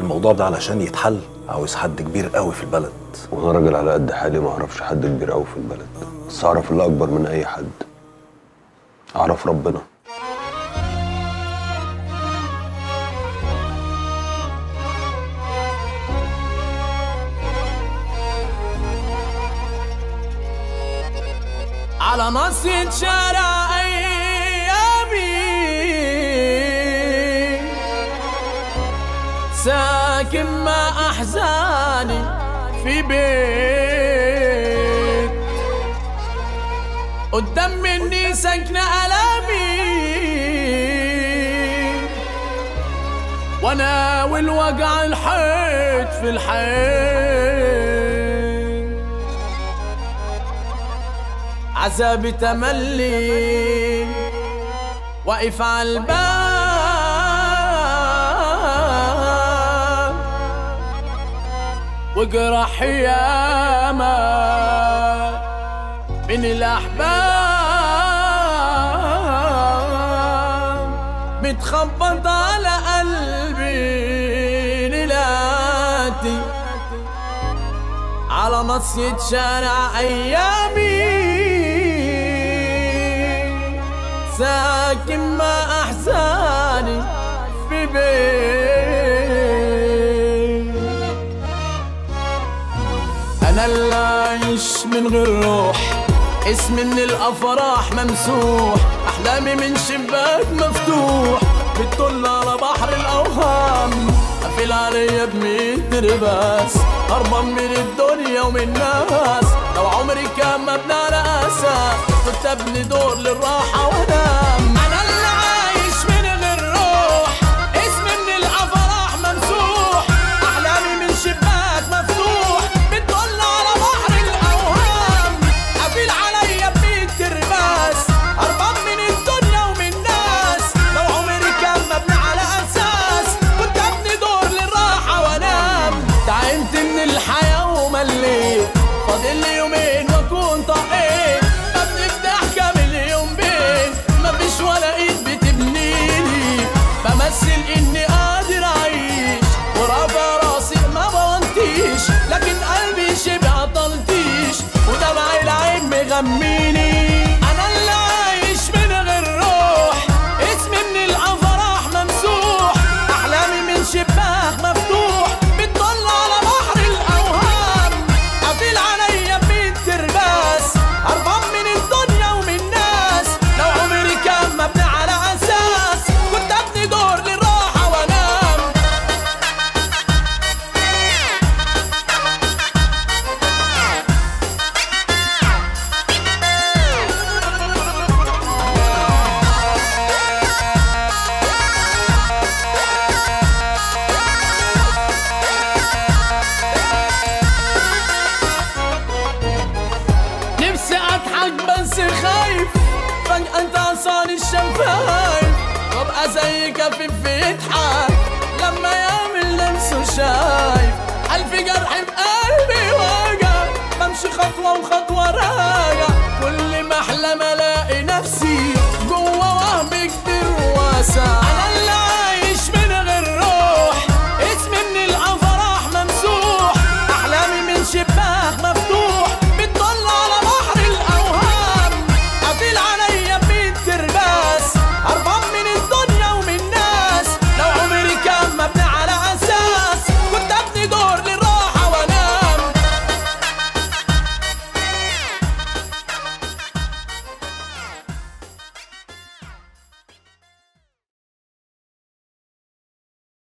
الموضوع ده علشان يتحل عاوز حد كبير قوي في البلد. وانا راجل على قد حالي، ما اعرفش حد كبير قوي في البلد، بس اعرف اللي اكبر من اي حد، اعرف ربنا. على ناصية شارع أيامي ساكن مع أحزاني في بيت، قدام مني سكنة ألامي وأنا والوجع الحيط في الحيط، عذابي تملي واقف على الباب وجرح ياما من الأحباب، متخبط على قلبي ليلاتي على ناصية شارع أيامي ساكن مع أحزاني في بيت. أنا اللي عايش من غير روح، اسمي من الأفراح ممسوح، أحلامي من شباك مفتوح بتطل على بحر الأوهام، قافل عليا ب100 ترباس، هربان من الدنيا ومن الناس، لو عمري كان مبنى على أساس كنت أبني دور للراحة وأنام. أنا اللي عايش من غير روح، اسمي من الأفراح ممسوح، أحلامي من شباك مفتوح بتطل على بحر الأوهام، قافل عليا ب100 ترباس، هربان من الدنيا ومن الناس، لو عمري كان مبنى على أساس كنت أبني دور للراحة وأنام. تعبت من الحياة ومليت، فاضل لي يومين واكون طقيت، ببني بضحكة مليون بيت، مفيش ولا ايد بتبنيلي، بمثل اني قادر اعيش ورافع راسي ما بونتيش، لكن قلبي شبه طلتيش ودمعي العين مغميني. انا اللي عايش من غير روح، اسمي من الافراح ممسوح، احلامي من شباك مفتوح بتطل على بحر الاوهام، قافل عليا ب100 ترباس، هربان من الدنيا ومن الناس، لو عمري كان مبني على اساس كنت ابني دور للراحه وانام. نفسي اضحك بس خايف فجأة انت عصاني الشفايف، وابقى زي كفيف يضحك لما يعمل نفسه شايف، ألف جرح في قلبي وجع، بمشي خطوة وخطوة راجع